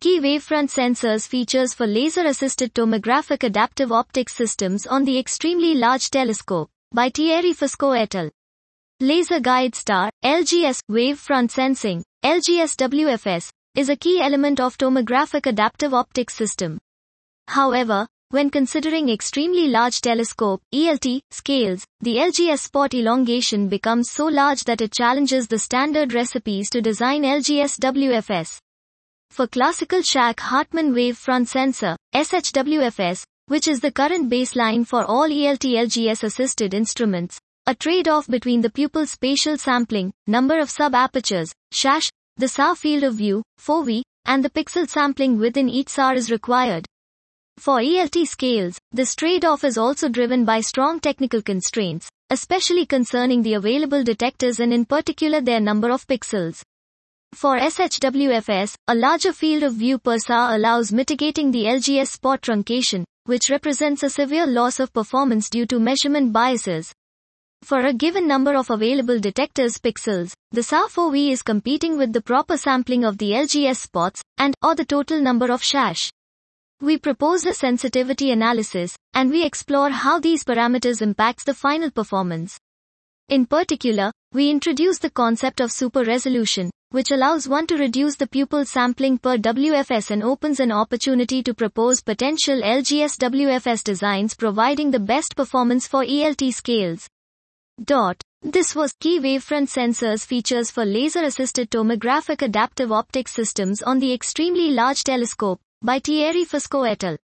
Key wavefront sensors features for laser-assisted tomographic adaptive optics systems on the Extremely Large Telescope, by Thierry Foscault et al. Laser Guide Star, LGS, wavefront sensing, LGS-WFS, is a key element of tomographic adaptive optics system. However, when considering extremely large telescope, ELT, scales, the LGS spot elongation becomes so large that it challenges the standard recipes to design LGS-WFS. For classical Schack-Hartmann wavefront sensor, SHWFS, which is the current baseline for all ELT LGS-assisted instruments, a trade-off between the pupil spatial sampling, number of sub-apertures, SHASH, the SAR field of view, FOV, and the pixel sampling within each SAR is required. For ELT scales, this trade-off is also driven by strong technical constraints, especially concerning the available detectors and in particular their number of pixels. For SHWFS, a larger field of view per SAR allows mitigating the LGS spot truncation, which represents a severe loss of performance due to measurement biases. For a given number of available detectors pixels, the SAR FOV is competing with the proper sampling of the LGS spots, or the total number of SHASH. We propose a sensitivity analysis, and we explore how these parameters impact the final performance. In particular, we introduce the concept of super resolution, which allows one to reduce the pupil sampling per WFS and opens an opportunity to propose potential LGS-WFS designs providing the best performance for ELT scales. This was Key Wavefront Sensors features for laser-assisted tomographic adaptive optics systems on the Extremely Large Telescope, by Thierry Foscault et al.